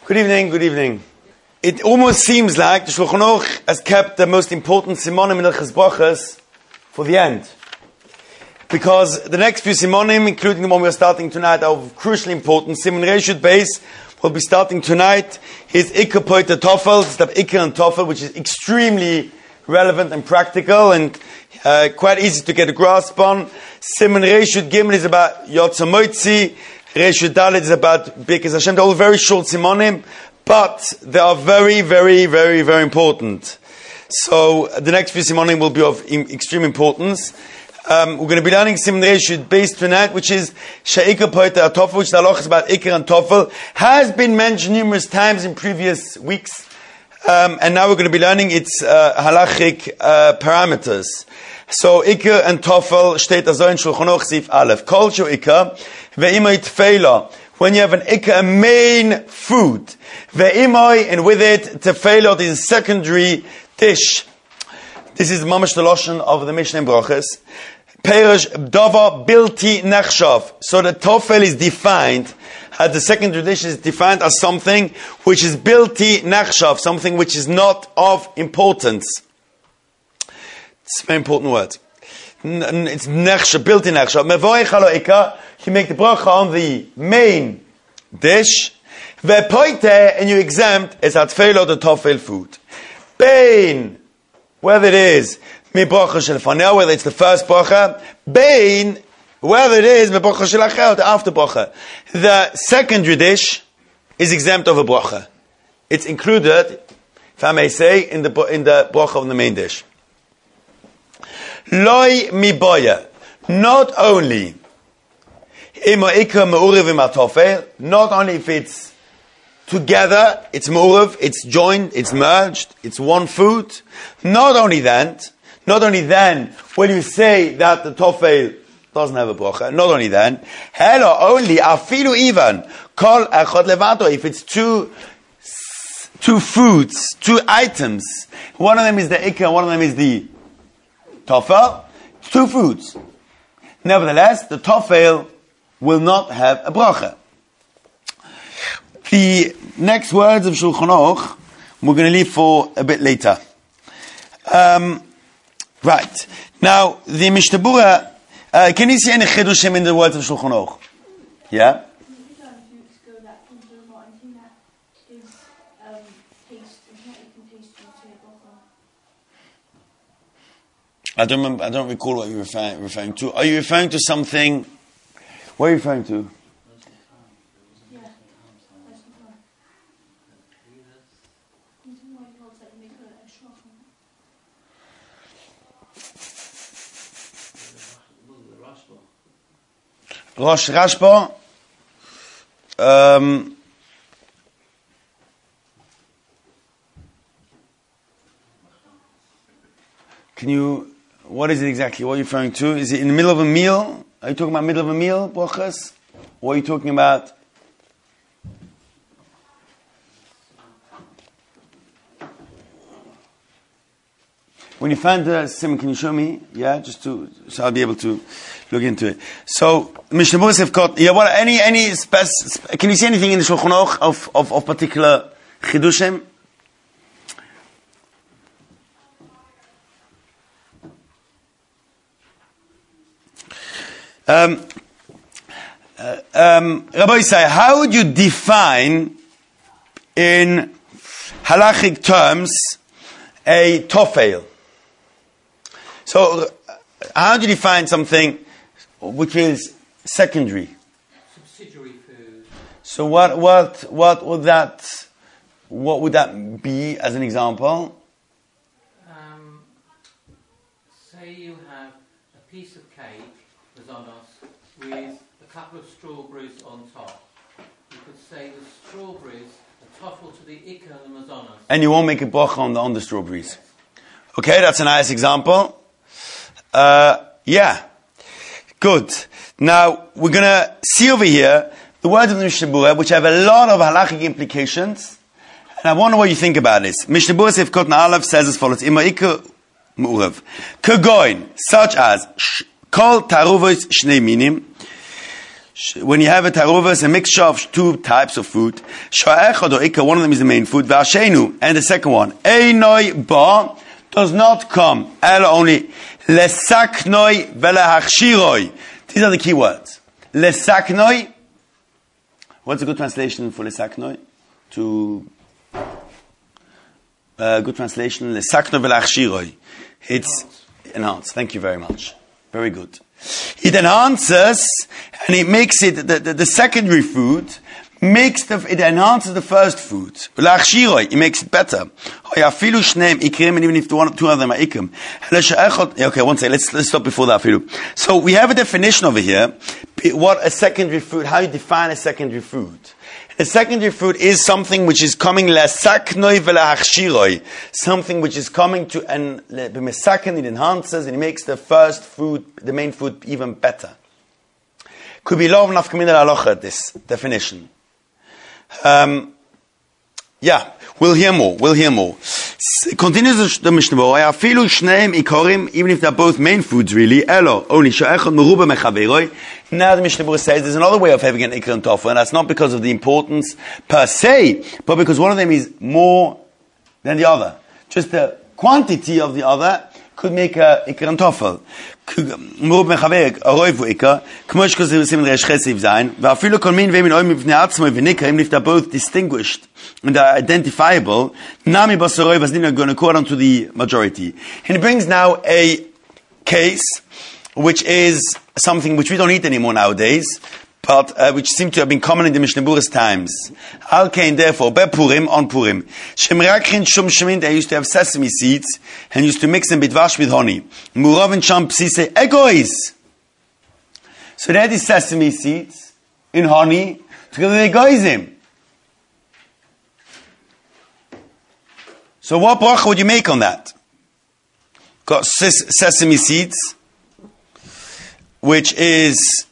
Good evening, good evening. It almost seems like the Shulchan Aruch has kept the most important simonim in Hilchos Brachos for the end. Because the next few simonim, including the one we are starting tonight, are of crucially important. Simon Reshut Beis will be starting tonight. His Iker Poiter Tofel, the Iker and Tofel, which is extremely relevant and practical and quite easy to get a grasp on. Simon Reshut Gimel is about Yotza Moitzi. Reshut Dalet is about Birkas Hashem. They're all very short simonim, but they are very, very, very, very important. So the next few simonim will be of extreme importance. We're going to be learning Simon Reshut Beis tonight, which is She'ikar Poiter Tofel, which the halach is about Iker and Tofel. Has been mentioned numerous times in previous weeks, and now we're going to be learning its halachic parameters. So Iker and Tofel steht also in Shulchan Aruch Sif Aleph. Kol shu Iker ve'imoi tefela. When you have an Iker, a main food, ve'imoi, and with it tefela, is a secondary dish. This is mamash the lashon of the Mishnah in Brachos. Perish dava bilti nechshav. So the Tofel is defined, the secondary dish is defined as something which is bilti nechshav, something which is not of importance. It's a very important word. It's nechshav, bilti nechshav. Mevoich halo ikar, you make the bracha on the main dish. Ve'poite, and you exempt, is atfeilo, the Tofel food. Bein, whether it is mi bracha shel fanel, whether it's the first bracha, bein, whether it is mi bracha shel acher, the after bracha. The secondary dish is exempt of a bracha. It's included, if I may say, in the bracha of the main dish. Loi mi boya, not only ima ikra me'urev im atofel, not only if it's together, it's me'urev, it's joined, it's merged, it's one food. Not only then, when you say that the Tofel doesn't have a bracha, not only then, hello, only, afilu even, kol echad levato, if it's two foods, two items, one of them is the Iker, one of them is the Tofel, two foods. Nevertheless, the Tofel will not have a bracha. The next words of Shulchan Aruch we're going to leave for a bit later. Right. Now, the Mishnah Berurah, can you see any chidushim in the words of Shulchan Aruch? Yeah? I don't recall what you're referring to. Are you referring to something? What are you referring to? Rosh Rashba. What is it exactly? What are you referring to? Is it in the middle of a meal? Are you talking about middle of a meal, brachas? Or are you talking about? When you find the sim, can you show me? Yeah, so I'll be able to look into it. So, Mishnah Berurah have got, yeah, what, can you see anything in the Shulchan Aruch of particular chidushim? Rabbi Yisai, how would you define in halachic terms a Tofel? So, how do you define something which is secondary? Subsidiary food. So what would that be as an example? Say you have a piece of cake, lasanos, with a couple of strawberries on top. You could say the strawberries are Tofel to the Iker and the mazonos. And you won't make a bracha on the strawberries. Yes. Okay, that's a nice example. Yeah. Good. Now, we're going to see over here the words of the Mishnah Berurah, which have a lot of halachic implications. And I wonder what you think about this. Mishnah Berurah Sif Kotna Aleph says as follows: Ima Iker Me'urev. Kagoin, such as Kol Taruvos Shnei Minim. When you have a taruvas, a mixture of two types of food, sha'echad or ikka, one of them is the main food, v'ashenu, and the second one, einoi ba, does not come, ela only, lesaknoi velahachshiroi. These are the key words. Lesaknoi, what's a good translation for lesaknoi? To, good translation, lesaknoi velahachshiroi. It's enhanced. Thank you very much. Very good. It enhances, and it makes it, the secondary food, it enhances the first food. It makes it better. Even if two of them are ikim. Okay, one second, let's stop before that. So we have a definition over here, what a secondary food, how you define a secondary food. A secondary food is something which is coming something which is coming to and it enhances and it makes the first food, the main food, even better. Could be law of nafkamina halacha, this definition. Yeah, we'll hear more. Continues the Mishnah Berurah, even if they're both main foods really, only now the Mishnah Berurah says there's another way of having an ikar and tofu, and that's not because of the importance per se, but because one of them is more than the other. Just the quantity of the other could make a ikar and tofu. Even if they're both distinguished and they're identifiable, nami basaroi basdin going according to the majority. And he brings now a case which is something which we don't eat anymore nowadays, but which seemed to have been common in the Mishnah Berurah's times. Al kain, therefore, be Purim, on Purim, shemrakhin shum shemin, they used to have sesame seeds and used to mix them bitvash with honey. Muravin sham psise egois. So they had these sesame seeds in honey together with egoism. So what bracha would you make on that? Got sesame seeds, which is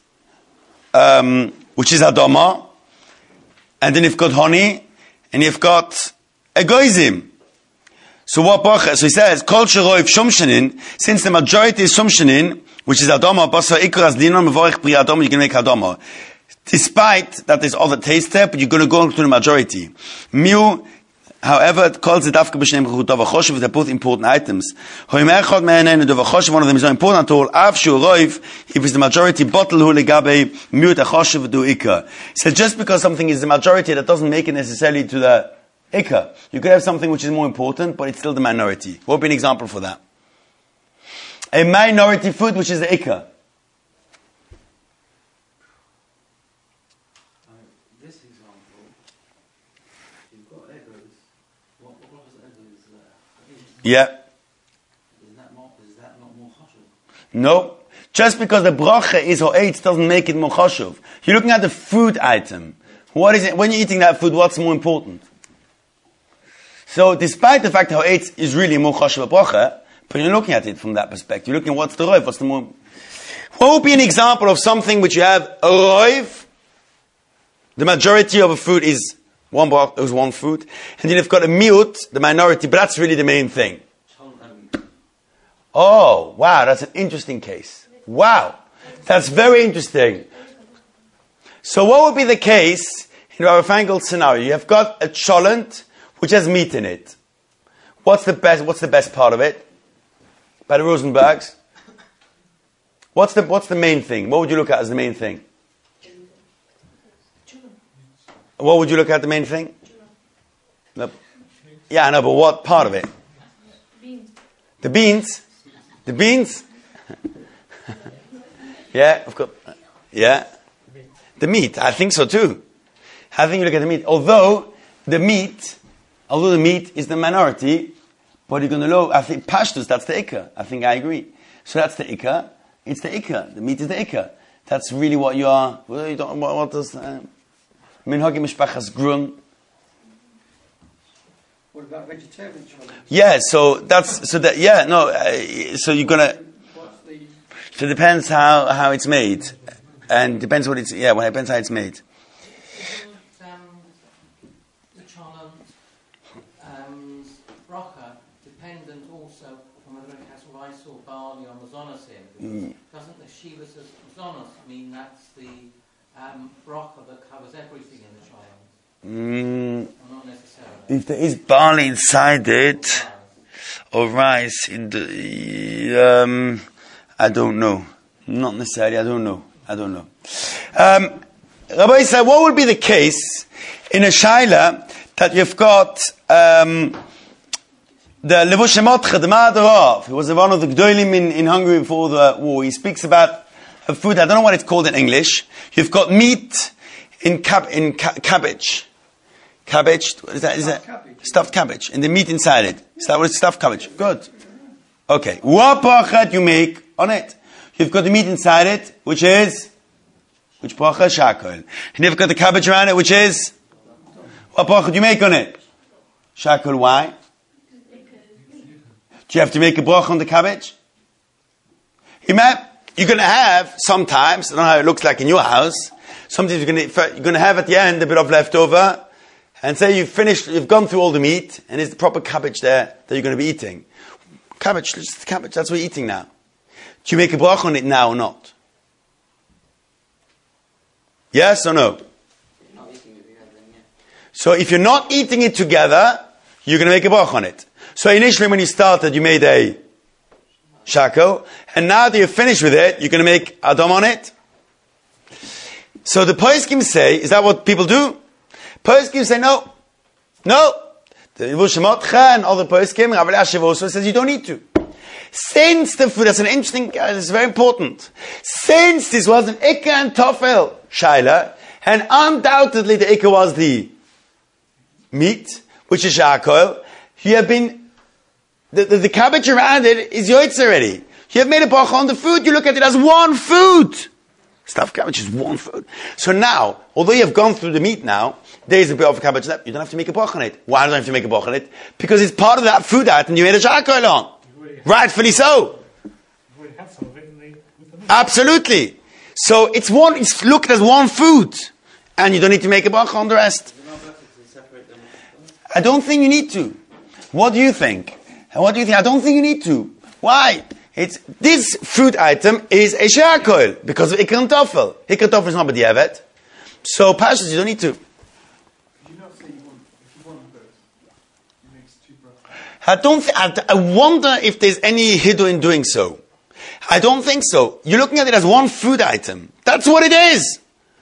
Adama, and then you've got honey, and you've got egoism. So what bracha? So he says, Kol sheroiv shumshanin, since the majority is shumshanin, which is Adama, basar ikras dinon mevorich pri Adama, you can make Adama. Despite that there's other taste there, but you're going to go to the majority. Miu, however, it calls it Dafka b'shnei mechut dovachoshev. They're both important items. One of them is not important at all. Av shu roiv, if it's the majority, bottle hu legabe miut achoshev du ikar. So just because something is the majority, that doesn't make it necessarily to the ikar. You could have something which is more important, but it's still the minority. What would be an example for that? A minority food which is the ikar. Yeah. Is that not more chashuv? No. Just because the bracha is ho'etz doesn't make it more chashuv. You're looking at the food item. What is it? When you're eating that food, what's more important? So, despite the fact that ho'etz is really more chashuv bracha, but you're looking at it from that perspective. You're looking at what's the roiv, what's the more... What would be an example of something which you have a roiv? The majority of a food is one food, and then you've got a miut, the minority, but that's really the main thing. Oh, wow, that's an interesting case. Wow, that's very interesting. So what would be the case in our Fangled scenario? You have got a cholent which has meat in it. What's the best part of it? By the Rosenbergs? What's the main thing? What would you look at as the main thing? What would you look at the main thing? No. Yeah, I know, but what part of it? Beans. The beans? The beans? Yeah, of course. Yeah. The meat, I think so too. I think you look at the meat. Although the meat is the minority, but you're going to know, I think pashtus, that's the ikar. I think I agree. So that's the ikar. It's the ikar. The meat is the ikar. That's really what you are. Well, you don't, what does... Minhagi mishpachas grun. What about vegetarian challenge? Yeah, so you're gonna. So it depends how it's made, and depends what it's. Yeah, well, it depends how it's made. The cholent and bracha dependent also on whether it has rice or barley on the zonos in. Doesn't the shivas of zonos mean that's the bracha that covers everything in the child? Or not necessarily? If there is barley inside it, or rice in the, I don't know. Not necessarily, I don't know. Rabbi said, what would be the case in a shaila that you've got the Levush Motcha, the Maharov, who was one of the Gdolim in Hungary before the war. He speaks about a food, I don't know what it's called in English. You've got meat in cabbage. Cabbage, what is that? Cabbage. Stuffed cabbage. And the meat inside it. Is that what it's stuffed cabbage? Good. Okay. What bracha you make on it? You've got the meat inside it, which bracha? Shakol. And you've got the cabbage around it, which is? What bracha do you make on it? Shakol, why? Do you have to make a bracha on the cabbage? You're going to have, sometimes, I don't know how it looks like in your house, sometimes you're going to have at the end a bit of leftover, and say you've gone through all the meat, and there's the proper cabbage there that you're going to be eating. Cabbage, just cabbage, that's what you're eating now. Do you make a bracha on it now or not? Yes or no? So if you're not eating it together, you're going to make a bracha on it. So initially when you started, you made a shakel, and now that you're finished with it, you're going to make Adam on it. So the poskim say, is that what people do? Poskim say no. The Levush Motcha and other poskim, Rabbi Elyashiv also says you don't need to. Since the food, that's an interesting, it's very important. Since this was an Ikka and Tofel shaila, and undoubtedly the Ikka was the meat, which is Shakol, you have been, the cabbage around it is yoitz already. You have made a bracha on the food, you look at it as one food. Stuffed cabbage is one food. So now, although you have gone through the meat now, there is a bit of cabbage left, you don't have to make a bracha on it. Why don't you have to make a bracha on it? Because it's part of that food item you made a Shakol on. Rightfully so. Absolutely. So it's looked as one food, and you don't need to make a bracha on the rest. I don't think you need to. What do you think? I don't think you need to. Why? This food item is a shakol because of Ikar and Tofel. Ikar and Tofel is not b'diavad. So pashas, you don't need to. Did you not say if you want both, you make two brachas? I wonder if there's any hiddur in doing so. I don't think so. You're looking at it as one food item. That's what it is.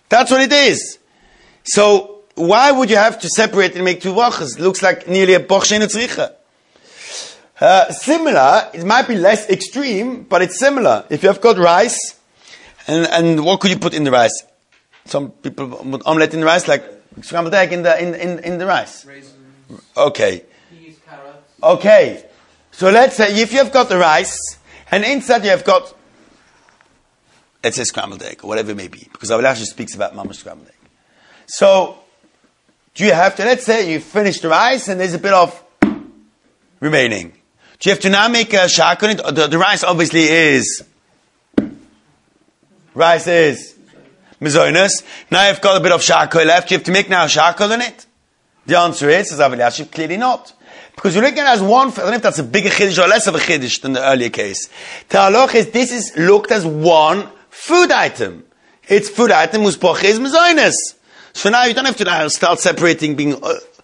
So why would you have to separate it and make two brachas? It looks like nearly a boch she'eino tzricha. Similar, it might be less extreme, but it's similar. If you have got rice, and what could you put in the rice? Some people put omelette in the rice, like scrambled egg in the rice. Raisins. Okay. Peas, carrots. Okay. So let's say if you have got the rice, and inside you have got, let's say scrambled egg, or whatever it may be, because Rabbi Elyashiv speaks about mamash scrambled egg. So, do you have to, let's say you finish the rice, and there's a bit of remaining. Do you have to now make a shak on it? The rice obviously is mizonos. Now you've got a bit of shakol left. Do you have to make now shakol on it? The answer is, says Rabbi Elyashiv, clearly not. Because you're looking at it as one, I don't know if that's a bigger chiddush or less of a chiddush than the earlier case. The halach is, this is looked as one food item. It's food item whose poche is mizonos. So now you don't have to now start separating being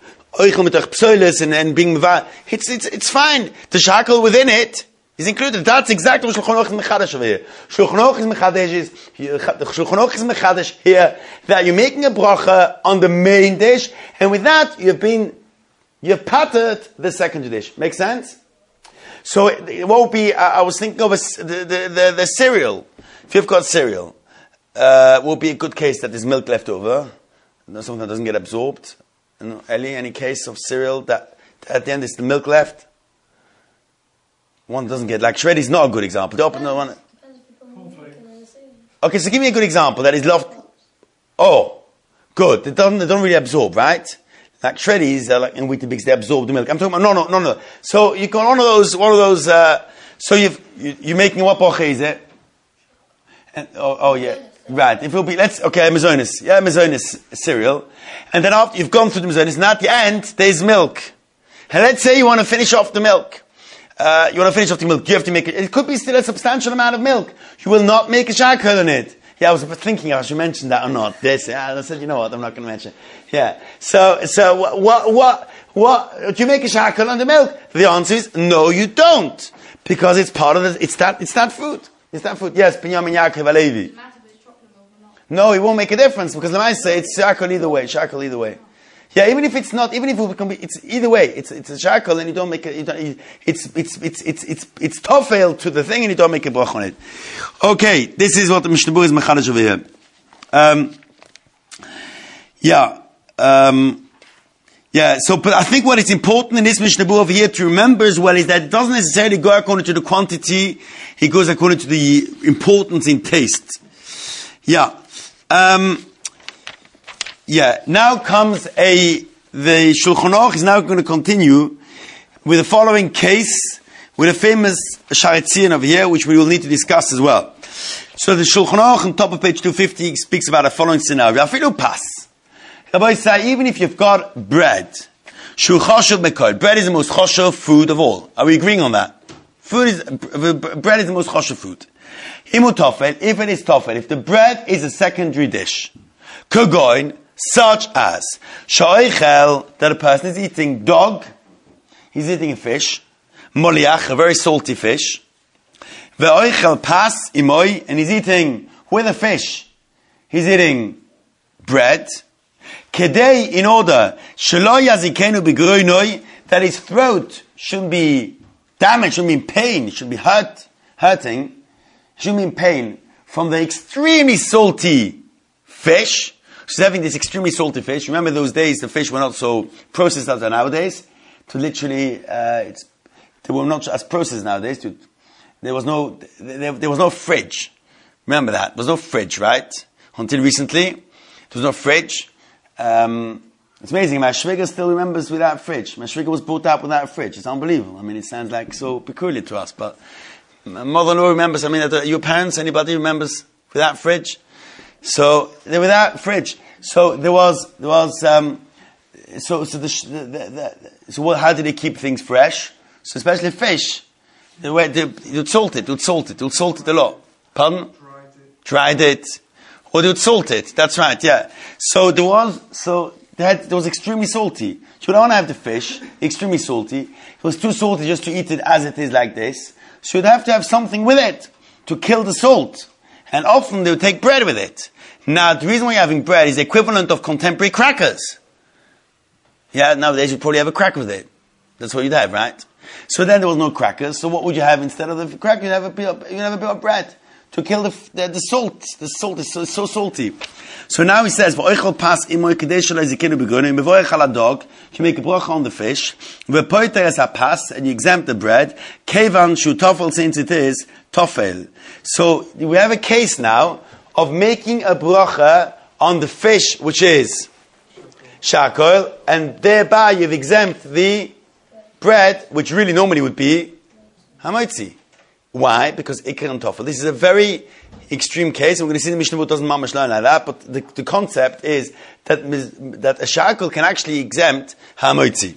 and being it's fine. The shackle within it is included. That's exactly what Shulchan Aruch is mechadash over here. Shulchan Aruch is mechadash here that you're making a bracha on the main dish, and with that you've patted the second dish. Make sense? So it won't be. I was thinking of the cereal. If you've got cereal, will be a good case that there's milk left over. Something that doesn't get absorbed. Eli, any case of cereal that at the end is the milk left? One doesn't get, like shreddy is not a good example. One. Okay, so give me a good example that is left. Oh, good. They don't really absorb, right? Like shreddies, like in Weetabix, they absorb the milk. I'm talking about no. So you got one of those. So you're making what poche is it? And, oh yeah. Right, it will be, mizonos cereal. And then after you've gone through the mizonos, and at the end, there's milk. And let's say you want to finish off the milk. You have to make it could be still a substantial amount of milk. You will not make a shakol on it. Yeah, I was thinking I should mention that or not. This, I said, you know what, I'm not going to mention it. Yeah. So do you make a shackle on the milk? The answer is, no, you don't. Because it's part of it's that food. It's that food. Yes, Binyamin Yaakov Alevi. No, it won't make a difference, because the Maisa say it's shackle either way, Yeah, even if it's not, even if it can be, it's either way. It's a shackle, and you don't make it. It's tofel to the thing, and you don't make a brach on it. Okay, this is what the Mishnah Berurah is mechadish over here. So, but I think what is important in this Mishnah Berurah over here to remember as well is that it doesn't necessarily go according to the quantity; it goes according to the importance in taste. Now comes the Shulchan Aruch is now going to continue with the following case, with a famous Shaarei Tzion over here, which we will need to discuss as well. So the Shulchan Aruch on top of page 250 speaks about the following scenario. Afilu pas. Rabbi say, even if you've got bread, shu choshev mekol, bread is the most choshev food of all. Are we agreeing on that? Bread is the most choshev food. Imu tofel, if it is tofel, if the bread is a secondary dish, kogoin, such as sha'oichel, that a person is eating dog, he's eating a fish, moliach, a very salty fish, ve'oichel pas imoi, and he's eating with a fish, he's eating bread, kedei, in order shelo yazikenu b'groinoi, that his throat shouldn't be damaged, shouldn't be in pain, shouldn't be hurting, shouldn't be in pain from the extremely salty fish. She's having this extremely salty fish. Remember those days, the fish were not so processed as they are nowadays. To literally, they were not as processed nowadays. There was no fridge. Remember that. There was no fridge, right? Until recently, there was no fridge. It's amazing. My Shviga still remembers without fridge. My Shviga was brought up without a fridge. It's unbelievable. I mean, it sounds like so peculiar to us, but my mother-in-law remembers. I mean, your parents, anybody remembers without fridge? So they're without fridge. So there was. So how do they keep things fresh? So especially fish, they would salt it a lot. Pardon? Dried it, or they would salt it. That's right. Yeah. So there was extremely salty. So you don't want to have the fish extremely salty. It was too salty just to eat it as it is like this. So you'd have to have something with it to kill the salt. And often they would take bread with it. Now, the reason why you're having bread is the equivalent of contemporary crackers. Yeah, nowadays you'd probably have a cracker with it. That's what you'd have, right? So then there was no crackers. So what would you have instead of the cracker? You'd have a bit of bread to kill the salt. The salt is so salty. So now he says, "V'oichel pas imoy kedei shelo yizikenu b'gronim, v'oichel hadog." You make a bracha on the fish. V'poiter es hapas, and you exempt the bread. Kevan shu tofel, since it is tofel. So we have a case now of making a bracha on the fish, which is shakol, and thereby you've exempt the bread, which really normally would be hamaitzi. Why? Because ikar and tofel. This is a very extreme case. We're going to see the Mishnah Berurah doesn't mamash learn like that, but the concept is that a shakol can actually exempt hamaitzi.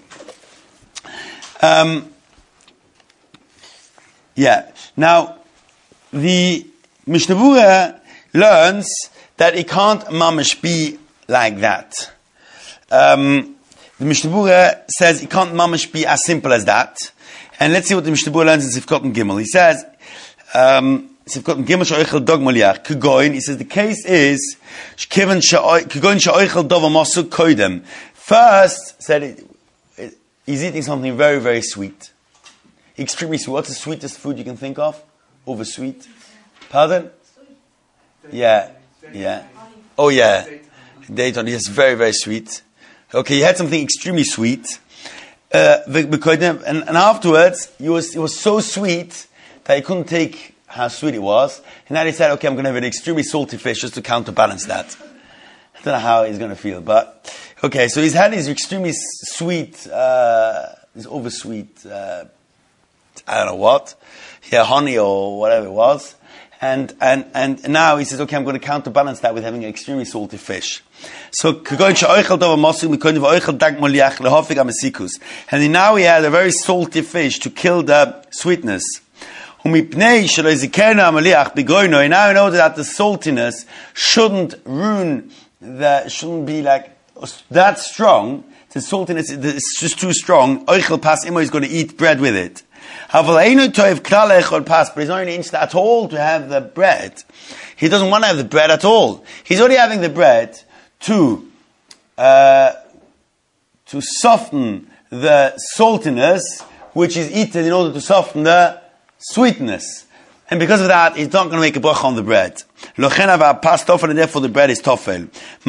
Now, the Mishnah Berurah learns that it can't mamash be like that. The Mishnah Berurah says it can't mamash be as simple as that. And let's see what the Mishnah Berurah learns in Sivkot and Gimel. He says, Sivkot and Gimel she'oichel dog moliach kugoin. He says the case is kugoin she'oichel dov amasuk koidem. First, said he's eating something very, very sweet, extremely sweet. What's the sweetest food you can think of? Over sweet. Pardon? Yeah. Oh yeah, Dayton. Yes, very, very sweet. Okay, he had something extremely sweet. And afterwards, it was so sweet that he couldn't take how sweet it was. And then he said, okay, I'm going to have an extremely salty fish just to counterbalance that. I don't know how he's going to feel, but okay, so he's had his extremely sweet, his oversweet, I don't know what, honey or whatever it was. And now he says, okay, I'm going to counterbalance that with having an extremely salty fish. So, and now he had a very salty fish to kill the sweetness. Now in order that the saltiness shouldn't be like that strong, the saltiness is just too strong, Oichel Pas Imo is going to eat bread with it. But he's not interested at all to have the bread. He doesn't want to have the bread at all. He's only having the bread to soften the saltiness, which is eaten in order to soften the sweetness. And because of that, he's not going to make a bracha on the bread. And therefore the bread is tofel.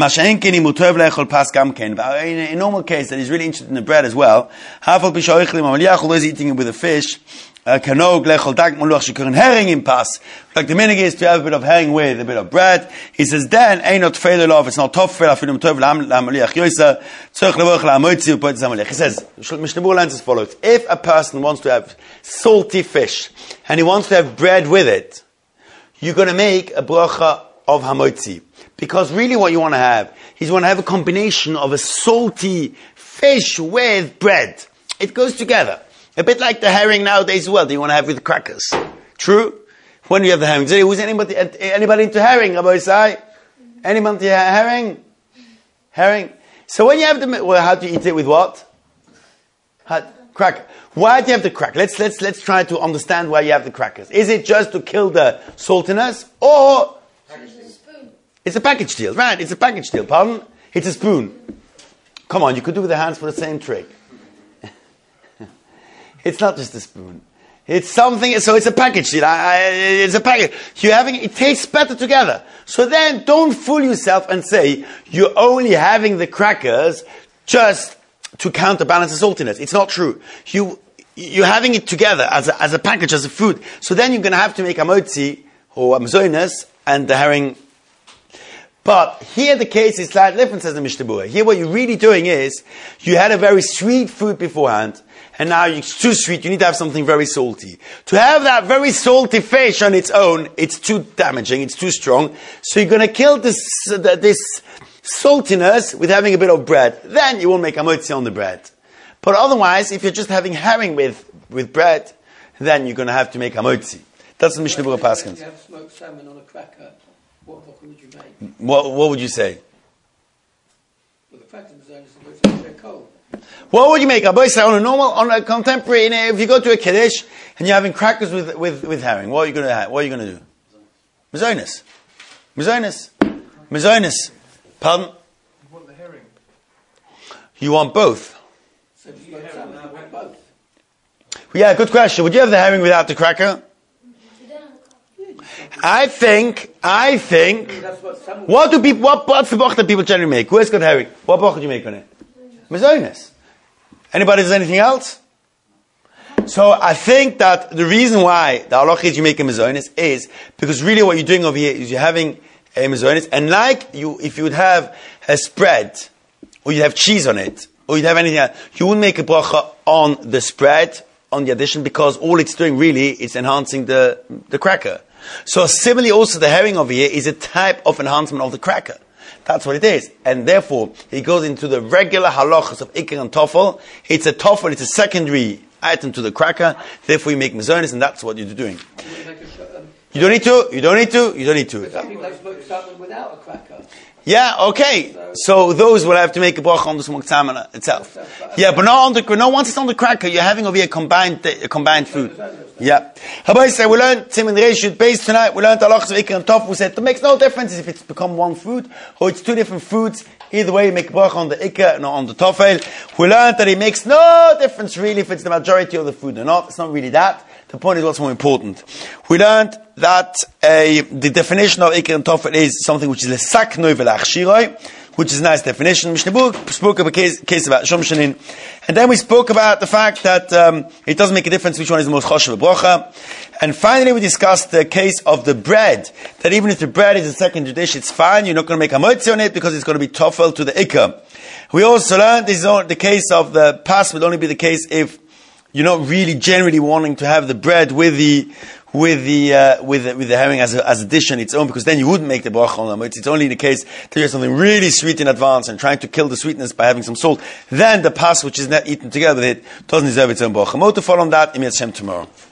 In a normal case, that he's really interested in the bread as well, although he's eating it with a fish, like the minig is to have a bit of herring with a bit of bread. He says, then, it's not tofel. He says, Mishnah Berurah learns as follows: if a person wants to have salty fish, and he wants to have bread with it, you're going to make a bracha of hamotzi. Because really what you want to have is you want to have a combination of a salty fish with bread. It goes together. A bit like the herring nowadays as well, that you want to have with crackers. True? When you have the herring. Who's anybody into herring, Rabbi Isai? Anybody into herring? Herring. So when you have how do you eat it with what? Cracker. Why do you have the cracker? Let's try to understand why you have the crackers. Is it just to kill the saltiness, or it's a package deal, right? It's a package deal. Pardon? It's a spoon. Come on, you could do with the hands for the same trick. It's not just a spoon. It's something. So it's a package deal. It's a package. It tastes better together. So then, don't fool yourself and say you're only having the crackers just to counterbalance the saltiness. It's not true. You're having it together as a package, as a food. So then you're going to have to make a motzi or a mzoinus and the herring. But here the case is slightly different, says the Mishnah Berurah. Here what you're really doing is, you had a very sweet food beforehand, and now it's too sweet, you need to have something very salty. To have that very salty fish on its own, it's too damaging, it's too strong. So you're going to kill this saltiness with having a bit of bread. Then you will make a motzi on the bread. But otherwise, if you're just having herring with bread, then you're going to have to make a motzi. That's the Mishnah Berurah Paskins. If you have smoked salmon on a cracker, what bracha would you make? What would you say? Well, the crackers are they're cold. What would you make? On a contemporary, if you go to a Kiddush and you're having crackers with herring, what are you going to have? What are you going to do? Mezonus. Pardon? You want the herring? You want both? So if you want salmon, you want both. Yeah, good question. Would you have the herring without the cracker? I think. What's the bracha that people generally make? Who has got herring? What bracha do you make on it? Mezonus. Anybody does anything else? So I think that the reason why the halacha is you make a mezonus is because really what you're doing over here is you're having a mezonus, and if you would have a spread, or you'd have cheese on it, or you'd have anything else, you wouldn't make a bracha on the spread, on the addition, because all it's doing really is enhancing the cracker. So similarly also the herring over here is a type of enhancement of the cracker. That's what it is. And therefore, it goes into the regular halachas of ikar and tofel. It's a tofel, it's a secondary item to the cracker. Therefore you make mezonis, and that's what you're doing. You don't need to. Some people have smoked salmon without a cracker. Yeah, okay. So those will have to make a bracha on the smoked salmon itself. Yeah, but not on once it's on the cracker, you're having over here combined food. Yeah. Habay said, we learned Siman Reishut base tonight, we learned halachas of ikar and tofel. We said, it makes no difference if it's become one food, or it's two different foods. Either way, you make a bracha on the ikar and on the tofel. We learned that it makes no difference really if it's the majority of the food or not. It's not really that. The point is what's more important. We learned that the definition of ikar and tofel is something which is lesaknoi velachshiroi, which is a nice definition. Mishnah Berurah spoke of a case about shomshanin, and then we spoke about the fact that it doesn't make a difference which one is the most choshev bracha. And finally, we discussed the case of the bread. That even if the bread is a secondary dish, it's fine. You're not going to make a motzi on it because it's going to be tofel to the ikar. We also learned this is the case of the pas will only be the case if you're not really generally wanting to have the bread with the herring as a dish on its own, because then you wouldn't make the bracha on them. It's only in the case that you have something really sweet in advance and trying to kill the sweetness by having some salt. Then the pas, which is not eaten together with it, doesn't deserve its own bracha. More to follow on that, Im Yat Shem tomorrow.